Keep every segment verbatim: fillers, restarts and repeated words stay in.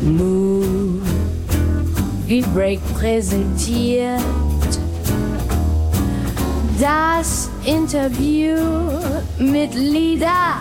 Movie Break präsentiert das Interview mit Lida.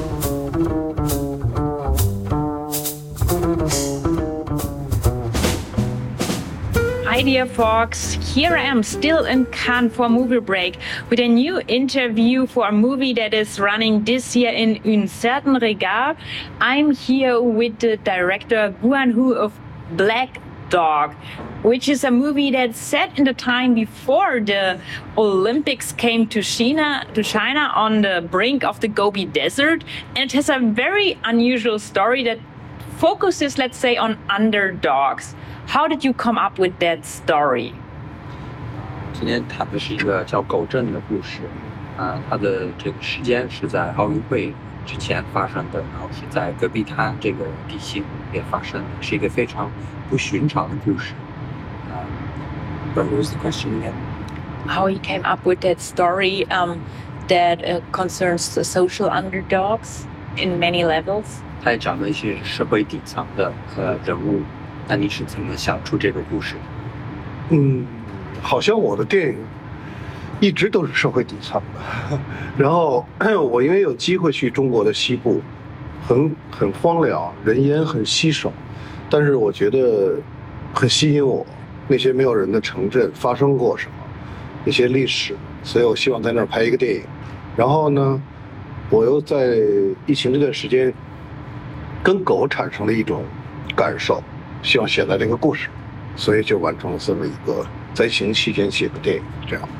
Hi dear folks, here I am still in Cannes for Movie Break with a new interview for a movie that is running this year in Un Certain Regard. I'm here with the director Guan Hu of Black Dog, which is a movie that's set in the time before the Olympics came to China, to China on the brink of the Gobi Desert. And it has a very unusual story that focuses, let's say, on underdogs. How did you come up with that story? 今天谈的是一个叫狗镇的故事，啊，它的这个时间是在奥运会之前发生的，然后是在戈壁滩这个地形也发生的，是一个非常不寻常的故事。啊 But what was the question again? How he came up with that story um, that uh, concerns the social underdogs in many levels? 它也讲了一些社会底层的呃人物。那你是怎么想出这个故事？ 嗯，好像我的电影一直都是社会底层的。然后我因为有机会去中国的西部，很很荒凉，人烟很稀少，但是我觉得很吸引我。那些没有人的城镇发生过什么，一些历史，所以我希望在那儿拍一个电影。然后呢，我又在疫情这段时间跟狗产生了一种感受。希望写在这个故事，所以就完成了这么一个在疫情期间写的电影。这样。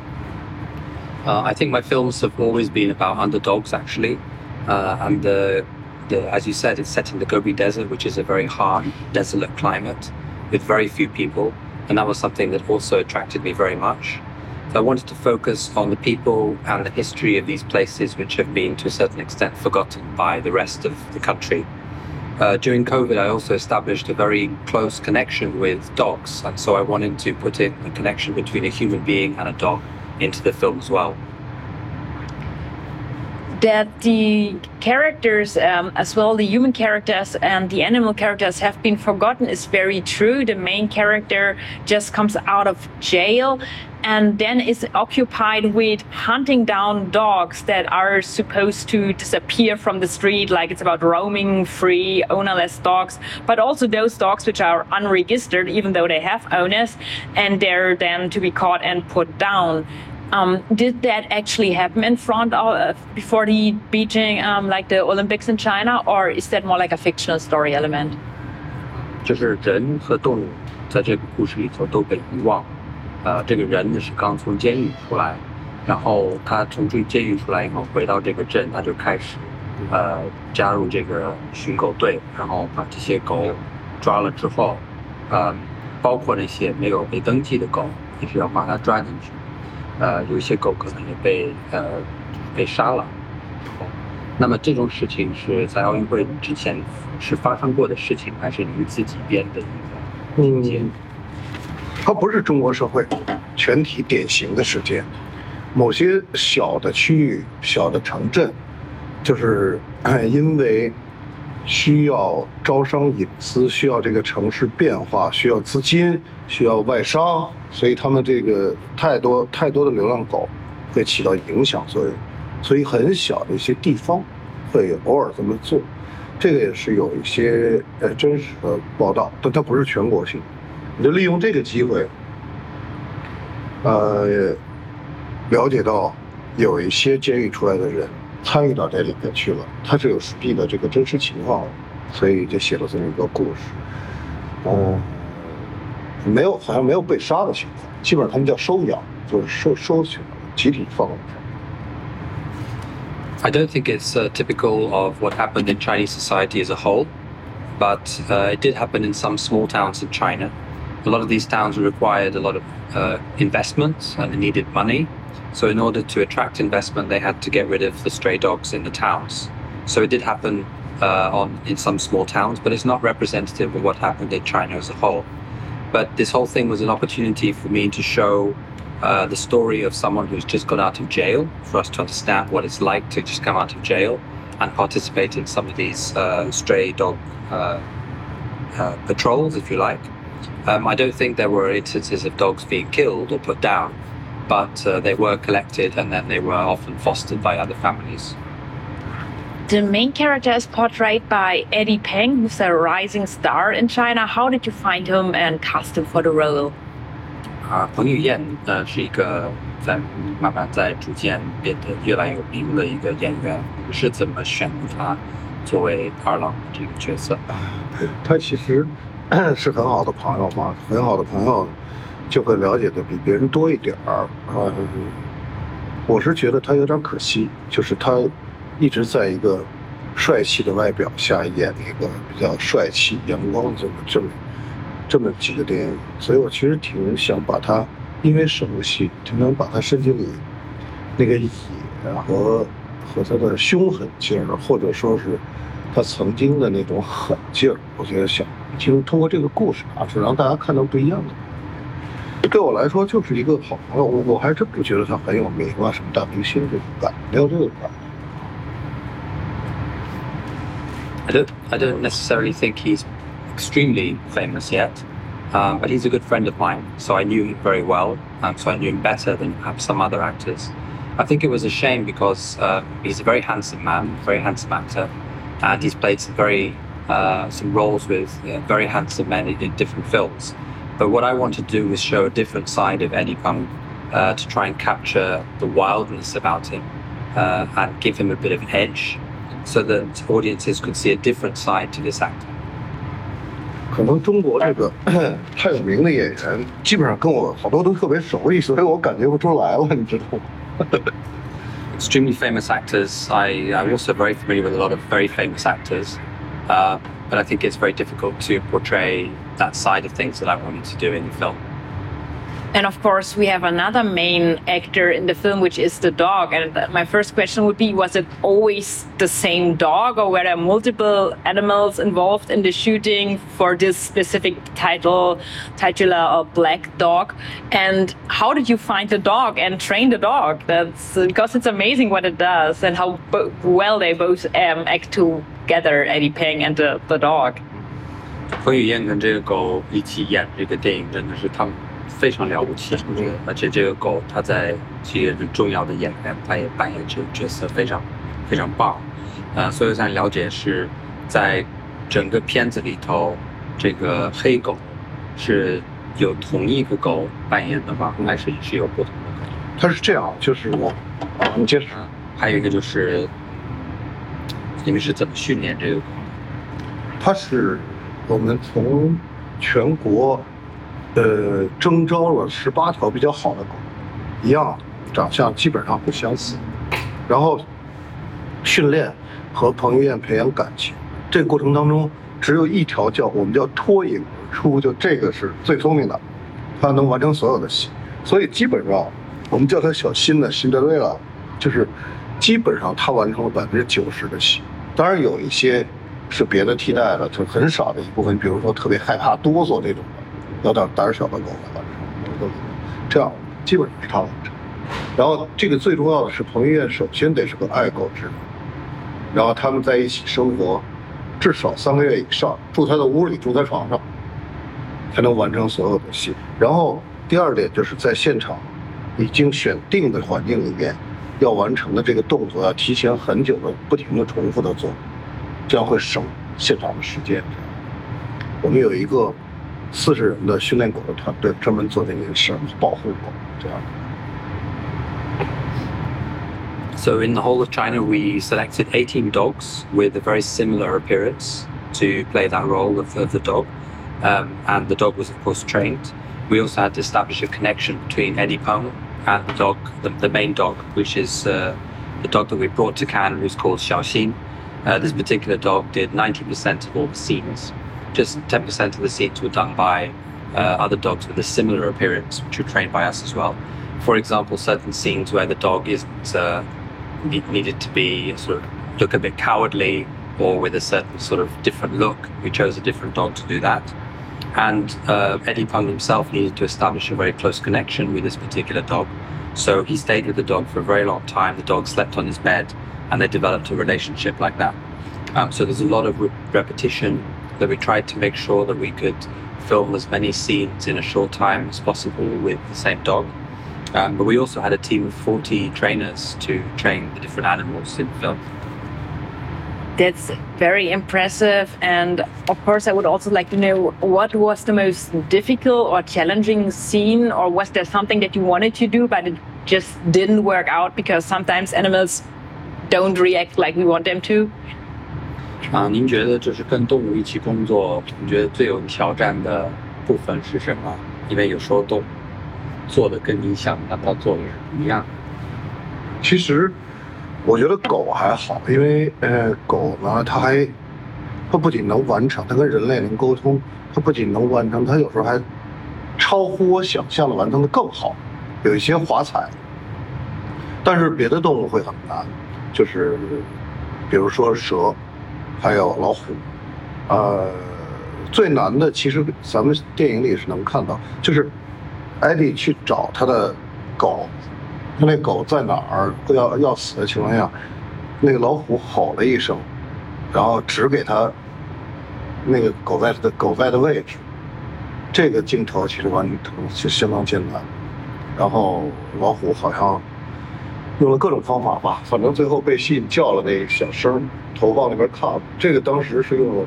Uh, I think my films have always been about underdogs, actually, uh, and the, the, as you said, it's set in the Gobi Desert, which is a very hard, desolate climate with very few people, and that was something that also attracted me very much. So I wanted to focus on the people and the history of these places, which have been, to a certain extent, forgotten by the rest of the country. Uh, during COVID, I also established a very close connection with dogs, and so I wanted to put in a connection between a human being and a dog into the film as well. That the characters, um, as well the human characters and the animal characters, have been forgotten is very true. The main character just comes out of jail and then is occupied with hunting down dogs that are supposed to disappear from the street, like it's about roaming free, ownerless dogs, but also those dogs which are unregistered, even though they have owners, and they're then to be caught and put down. Um, did that actually happen in front of, uh, before the Beijing, um, like the Olympics in China, or is that more like a fictional story element? 就是人和动物在这个故事里头都被遗忘。呃，这个人呢是刚从监狱出来，然后他从这监狱出来以后回到这个镇，他就开始呃加入这个寻狗队，然后把这些狗抓了之后，呃，包括那些没有被登记的狗，也是要把它抓进去。呃，有一些狗可能也被呃被杀了。那么这种事情是在奥运会之前是发生过的事情，还是您自己编的一个情节？ 嗯，它不是中国社会全体典型的事件，某些小的区域、小的城镇，就是因为需要招商引资，需要这个城市变化，需要资金，需要外商，所以他们这个太多太多的流浪狗会起到影响作用，所以很小的一些地方会偶尔这么做，这个也是有一些呃真实的报道，但它不是全国性。你就利用这个机会，呃，了解到有一些监狱出来的人参与到这里面去了，他是有实际的这个真实情况的，所以就写了这么一个故事。嗯，没有，好像没有被杀的情况，基本上他们叫收养，就是收收起来，集体放了。 I don't think it's uh, typical of what happened in Chinese society as a whole, but uh, it did happen in some small towns in China. A lot of these towns required a lot of uh, investment and they needed money. So in order to attract investment, they had to get rid of the stray dogs in the towns. So it did happen uh, on in some small towns, but it's not representative of what happened in China as a whole. But this whole thing was an opportunity for me to show uh, the story of someone who's just got out of jail, for us to understand what it's like to just come out of jail and participate in some of these uh, stray dog uh, uh, patrols, if you like. Um, I don't think there were instances of dogs being killed or put down, but uh, they were collected and then they were often fostered by other families. The main character is portrayed by Eddie Peng, who's a rising star in China. How did you find him and cast him for the role? 啊，彭于晏呃是一个在慢慢在逐渐变得越来越有名的一个演员，你是怎么选他作为二郎这个角色？ 他其实是很好的朋友嘛，很好的朋友就会了解的比别人多一点儿。嗯，我是觉得他有点可惜，就是他一直在一个帅气的外表下演一个比较帅气、阳光这么这么这么几个电影，所以我其实挺想把他，因为熟悉，挺想把他身体里那个野和和他的凶狠劲儿，或者说是他曾经的那种狠劲儿，我觉得想就通过这个故事拿出，让大家看到不一样的。对我来说就是一个好朋友，我我还真不觉得他很有名啊，什么大明星这种感觉，没有这个感觉。 I don't, I don't necessarily think he's extremely famous yet, um, but he's a good friend of mine, so I knew him very well, um, so I knew him better than perhaps some other actors. I think it was a shame because uh, he's a very handsome man, very handsome actor, and he's played some very uh, some roles with you know, very handsome men in, in different films. But what I want to do is show a different side of Eddie Peng, uh, to try and capture the wildness about him uh, and give him a bit of an edge, so that audiences could see a different side to this actor. 可能中国这个太有名的演员，基本上跟我好多都特别熟悉，所以我感觉不出来了，你知道吗 ？Extremely famous actors. I, I'm also very familiar with a lot of very famous actors, uh, but I think it's very difficult to portray that side of things that I wanted to do in the film. And of course, we have another main actor in the film, which is the dog. And my first question would be, was it always the same dog, or were there multiple animals involved in the shooting for this specific title, titular or black dog? And how did you find the dog and train the dog? That's because it's amazing what it does and how bo- well they both um, act together, Eddie Peng and the, the dog. 彭于晏跟这个狗一起演这个电影，真的是他们非常了不起，而且这个狗它在是一个很重要的演员，它也扮演这个角色非常非常棒。呃，所以我想了解是在整个片子里头，这个黑狗是有同一个狗扮演的吗？还是是有不同的狗？ 它是这样，就是啊，你接着。 还有一个就是你们是怎么训练这个狗？ 它是我们从全国。呃，征召了十八条比较好的狗，一样长相基本上不相似，然后训练和彭于晏培养感情。这个过程当中，只有一条叫我们叫脱颖而出，就这个是最聪明的，它能完成所有的戏，所以基本上我们叫它小辛的辛德瑞拉，就是基本上它完成了百分之九十的戏。当然有一些是别的替代的，就很少的一部分，比如说特别害怕哆嗦这种的。要点胆小的狗来完成，这样基本上是他完成。然后这个最重要的是，彭于晏首先得是个爱狗之人，然后他们在一起生活至少三个月以上，住他的屋里，住在床上，才能完成所有的戏。然后第二点就是在现场已经选定的环境里面要完成的这个动作，要提前很久的不停的重复的做，这样会省现场的时间。我们有一个四十人的训练狗的团队，专门做这件事，保护狗，这样。 So in the whole of China, we selected eighteen dogs with a very similar appearance to play that role of, of the dog, um, and the dog was of course trained. We also had to establish a connection between Eddie Peng and the dog, the, the main dog, which is uh, the dog that we brought to Cannes, who's called Xiaoxin. Uh, this particular dog did ninety percent of all the scenes. Just ten percent of the scenes were done by uh, other dogs with a similar appearance, which were trained by us as well. For example, certain scenes where the dog isn't uh, need, needed to be sort of look a bit cowardly or with a certain sort of different look, we chose a different dog to do that. And uh, Eddie Peng himself needed to establish a very close connection with this particular dog. So he stayed with the dog for a very long time. The dog slept on his bed, and they developed a relationship like that. Um, so there's a lot of re- repetition. that we tried to make sure that we could film as many scenes in a short time as possible with the same dog. Um, but we also had a team of forty trainers to train the different animals in the film. That's very impressive. And of course, I would also like to know, what was the most difficult or challenging scene, or was there something that you wanted to do but it just didn't work out because sometimes animals don't react like we want them to? 啊，您觉得就是跟动物一起工作，你觉得最有挑战的部分是什么？因为有时候动物做的跟你想让它做的是不一样的。 其实我觉得狗还好，因为呃，狗呢，它还它不仅能完成，它跟人类能沟通，它不仅能完成，它有时候还超乎我想象的完成的更好，有一些华彩。但是别的动物会很难，就是比如说蛇，还有老虎，呃，最难的其实咱们电影里是能看到，就是艾迪去找他的狗。他那狗在哪儿要要死的情况下，那个老虎吼了一声，然后指给他那个狗在的狗在的位置。这个镜头其实完成是相当艰难，然后老虎好像用了各种方法吧，反正最后被吸引叫了那小声，头往那边看。这个当时是用了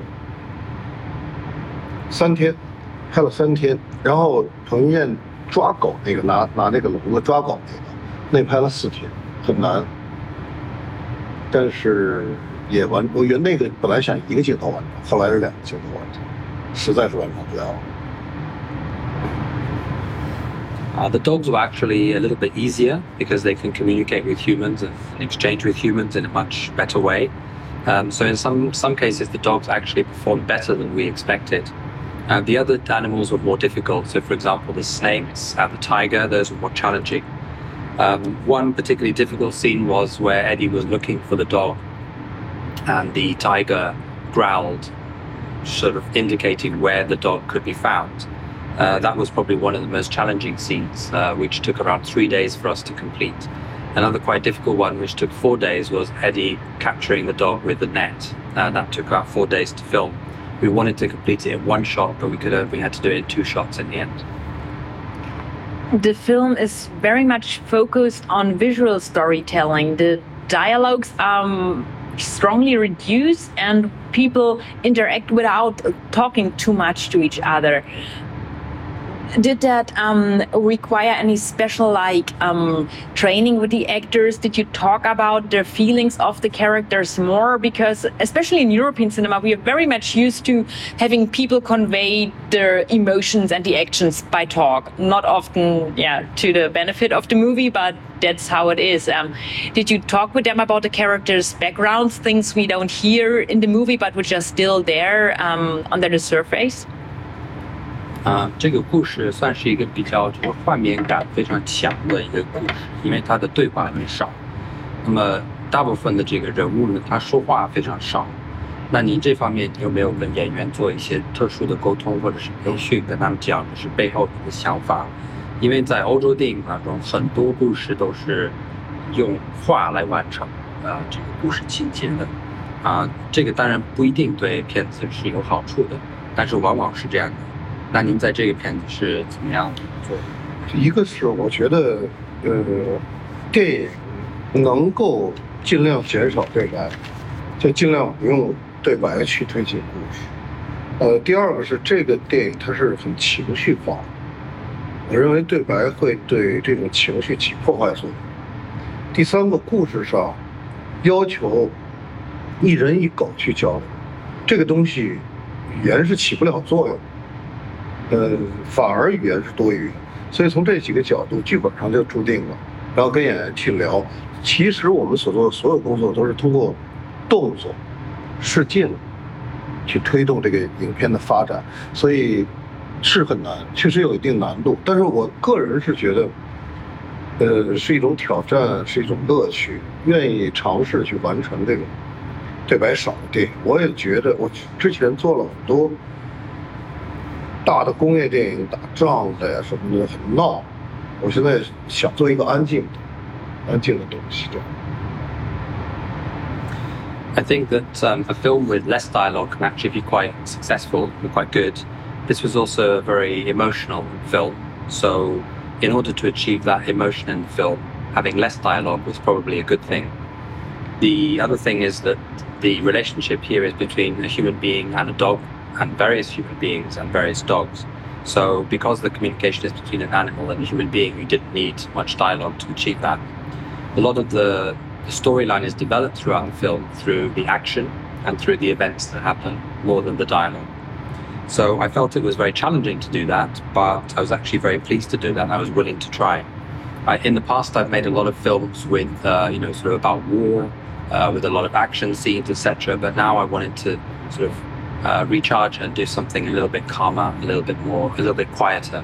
三天，拍了三天，然后彭于晏抓狗那个拿拿那个笼子抓狗那个。那拍了四天，很难，但是也完。我原那个本来想一个镜头完成，后来是两个镜头完成，实在是完成不了。 Uh, the dogs were actually a little bit easier because they can communicate with humans and exchange with humans in a much better way. Um, so in some some cases, the dogs actually performed better than we expected. Uh, the other animals were more difficult. So, for example, the snakes and the tiger, those were more challenging. Um, one particularly difficult scene was where Eddie was looking for the dog and the tiger growled, sort of indicating where the dog could be found. Uh, that was probably one of the most challenging scenes, uh, which took around three days for us to complete. Another quite difficult one, which took four days, was Eddie capturing the dog with the net. Uh, that took about four days to film. We wanted to complete it in one shot, but we could uh, we had to do it in two shots in the end. The film is very much focused on visual storytelling. The dialogues are strongly reduced and people interact without talking too much to each other. Did that um, require any special like um, training with the actors? Did you talk about the feelings of the characters more? Because especially in European cinema, we are very much used to having people convey their emotions and the actions by talk. Not often, yeah, to the benefit of the movie, but that's how it is. Um, did you talk with them about the characters' backgrounds, things we don't hear in the movie, but which are still there um, under the surface? 啊，这个故事算是一个比较这个画面感非常强的一个故事，因为它的对话很少。那么大部分的这个人物呢，他说话非常少。那您这方面有没有跟演员做一些特殊的沟通或者是培训，跟他们讲的是背后的一个想法？因为在欧洲电影当中，很多故事都是用话来完成啊这个故事情节的。啊，这个当然不一定对片子是有好处的，但是往往是这样的。那您在这个片子是怎么样做？ 一个是我觉得，呃，电影能够尽量减少对白，就尽量不用对白去推进故事。呃，第二个是这个电影它是很情绪化的，我认为对白会对这种情绪起破坏作用。第三个，故事上要求一人一狗去交流，这个东西语言是起不了作用。呃，反而语言是多余的，所以从这几个角度，剧本上就注定了，然后跟演员去聊。其实我们所做的所有工作都是通过动作、试镜去推动这个影片的发展，所以是很难，确实有一定难度。但是我个人是觉得，呃，是一种挑战，是一种乐趣，愿意尝试去完成这个对白少的电影。我也觉得，我之前做了很多大的工业电影，打仗的呀什么的很闹，我现在想做一个安静的、安静的东西。 I think that um, a film with less dialogue can actually be quite successful and quite good. This was also a very emotional film, so in order to achieve that emotion in the film, having less dialogue was probably a good thing. The other thing is that the relationship here is between a human being and a dog, and various human beings and various dogs. So because the communication is between an animal and a human being, you didn't need much dialogue to achieve that. A lot of the, the storyline is developed throughout the film through the action and through the events that happen more than the dialogue. So I felt it was very challenging to do that, but I was actually very pleased to do that. I was willing to try. I, in the past, I've made a lot of films with, uh, you know, sort of about war, uh, with a lot of action scenes, et cetera. But now I wanted to sort of uh, recharge and do something a little bit calmer, a little bit more, a little bit quieter.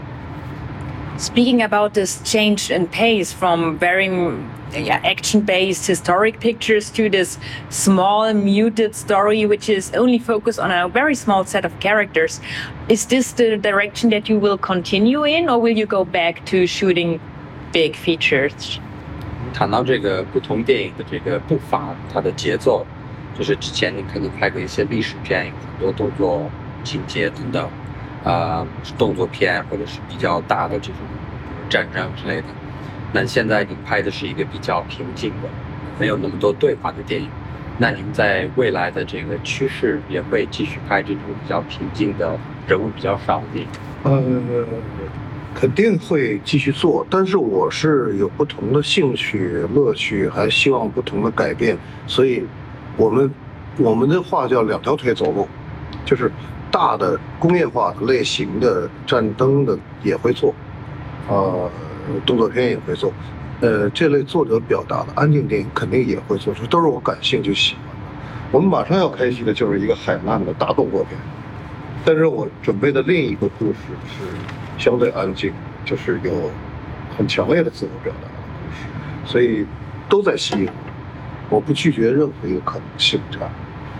Speaking about this change in pace from very yeah, action-based historic pictures to this small, muted story, which is only focused on a very small set of characters, is this the direction that you will continue in, or will you go back to shooting big features? 谈到这个不同电影的这个步伐，它的节奏，就是之前你可能拍过一些历史片，有很多动作情节等等。呃，动作片或者是比较大的这种战争之类的。那现在您拍的是一个比较平静的，没有那么多对话的电影。那您在未来的这个趋势也会继续拍这种比较平静的、人物比较少的电影？ 呃，肯定会继续做，但是我是有不同的兴趣、乐趣，还希望不同的改变。所以，我们我们的话叫两条腿走路，就是。大的工业化的类型的战争的也会做，呃，动作片也会做，呃，这类作者表达的安静电影肯定也会做，这都是我感兴趣喜欢的。我们马上要开戏的就是一个海难的大动作片，但是我准备的另一个故事是相对安静，就是有很强烈的自我表达的故事，所以都在吸引我，我不拒绝任何一个可能性这样。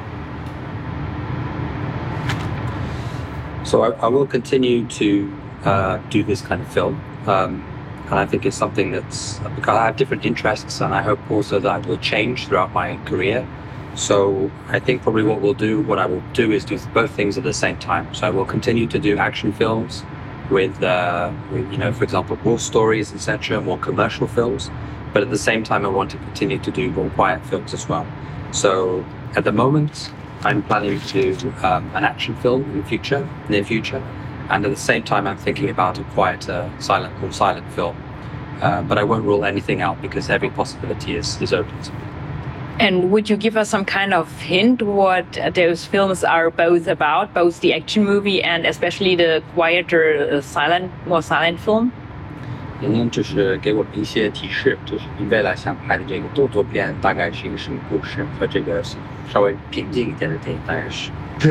So I, I will continue to uh, do this kind of film, um, and I think it's something that's because I have different interests, and I hope also that will change throughout my career. So I think probably what we'll do, what I will do, is do both things at the same time. So I will continue to do action films with, uh, with you know, for example, war stories, et cetera, more commercial films. But at the same time, I want to continue to do more quiet films as well. So at the moment, I'm planning to do um, an action film in the future, near future, and at the same time I'm thinking about a quieter, silent, more silent film. Uh, but I won't rule anything out because every possibility is, is open to me. And would you give us some kind of hint what those films are both about, both the action movie and especially the quieter, uh, silent, more silent film? 您就是给我们一些提示，就是您未来想拍的这个动作片大概是一个什么故事，和这个稍微平静一点的电影大概是。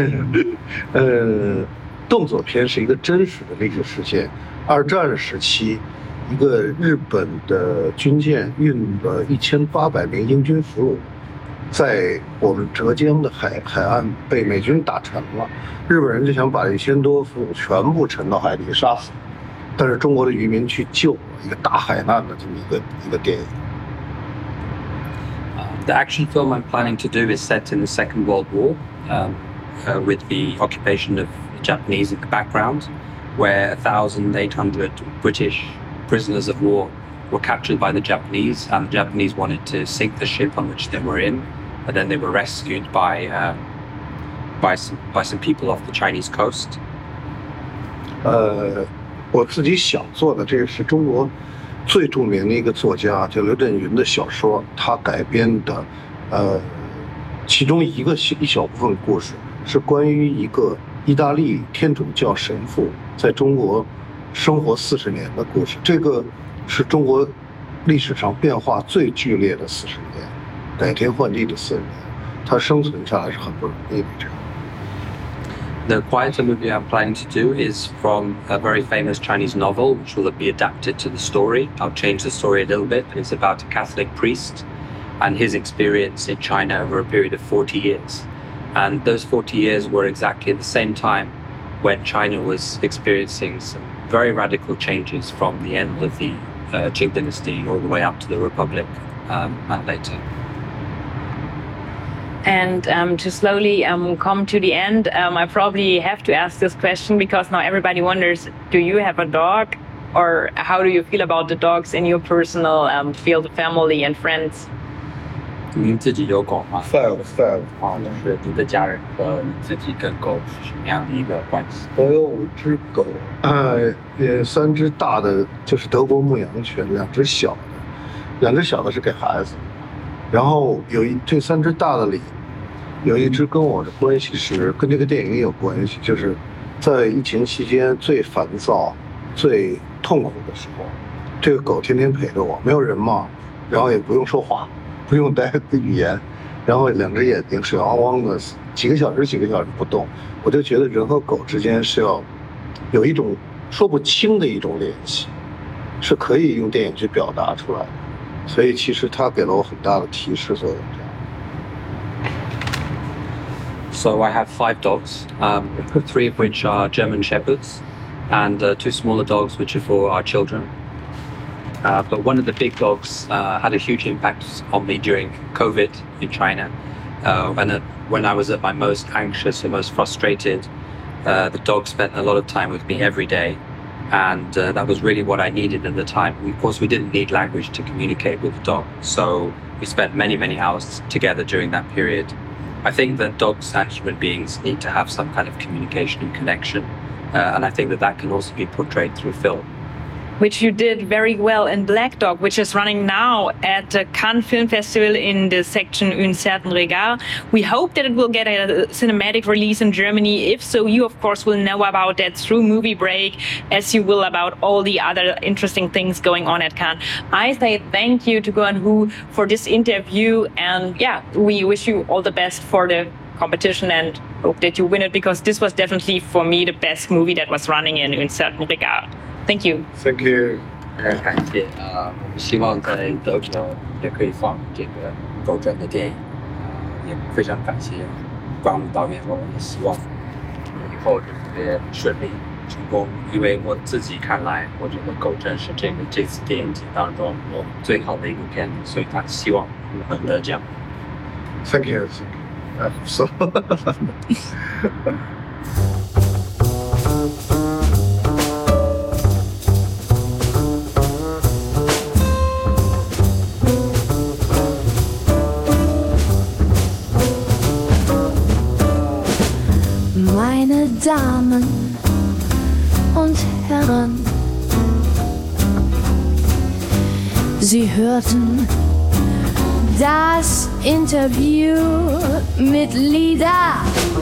呃，动作片是一个真实的历史事件。二战时期，一个日本的军舰运了一千八百名英军俘虏，在我们浙江的海海岸被美军打沉了。日本人就想把一千多俘虏全部沉到海里杀死。但是中国的渔民去救一个大海难的这么一个一个电影。 Uh, the action film I'm planning to do is set in the Second World War, um, uh, with the occupation of the Japanese in the background, where one thousand eight hundred British prisoners of war were captured by the Japanese, and the Japanese wanted to sink the ship on which they were in, but then they were rescued by uh, by some by some people off the Chinese coast. 呃。我自己想做的，这个是中国最著名的一个作家叫刘震云的小说，他改编的，呃，其中一个一小部分故事是关于一个意大利天主教神父在中国生活四十年的故事。这个是中国历史上变化最剧烈的四十年，改天换地的四十年，他生存下来是很不容易的。这样。 The quieter movie I'm planning to do is from a very famous Chinese novel, which will be adapted to the story. I'll change the story a little bit, but it's about a Catholic priest and his experience in China over a period of forty years. And those forty years were exactly at the same time when China was experiencing some very radical changes from the end of the uh, Qing dynasty all the way up to the Republic um, and later. And um, to slowly um, come to the end, um, I probably have to ask this question because now everybody wonders, do you have a dog? Or how do you feel about the dogs in your personal um, field, family and friends? 您自己有狗吗？ five five， 啊，就是你的家人和你自己跟狗是什么样的一个关系？ 我有五只狗，呃，也三只大的就是德国牧羊犬，两只小的，两只小的是给孩子，然后有一这三只大的里，有一只跟我的关系是跟这个电影有关系，就是在疫情期间最烦躁、最痛苦的时候，这个狗天天陪着我，没有人嘛，然后也不用说话。不用带语言，然后两只眼睛水汪汪的，几个小时几个小时不动，我就觉得人和狗之间是要有一种说不清的一种联系，是可以用电影去表达出来的，所以其实它给了我很大的提示作用。 So I have five dogs, um, three of which are German Shepherds, and uh, two smaller dogs which are for our children. Uh, but one of the big dogs uh, had a huge impact on me during COVID in China. Uh, when, uh, when I was at my most anxious and most frustrated, uh, the dog spent a lot of time with me every day. And uh, that was really what I needed at the time. Of course, we didn't need language to communicate with the dog. So we spent many, many hours together during that period. I think that dogs and human beings need to have some kind of communication and connection. Uh, and I think that that can also be portrayed through film. Which you did very well in Black Dog, which is running now at the Cannes Film Festival in the section Un Certain Regard. We hope that it will get a cinematic release in Germany. If so, you of course will know about that through Movie Break, as you will about all the other interesting things going on at Cannes. I say thank you to Go and Who for this interview, and yeah, we wish you all the best for the competition and hope that you win it, because this was definitely for me the best movie that was running in Un Certain Regard. Thank you. Thank you. 非常感谢啊！我们希望在德国也可以放这个狗传的电影，啊，也非常感谢关武导演，我们也希望以后特别顺利成功。因为我自己看来，我觉得《狗传》是这个这次电影节当中我最好的一部片子，所以他希望能得奖。 Thank you. I hope so. Meine Damen und Herren, Sie hörten das Interview mit Lida.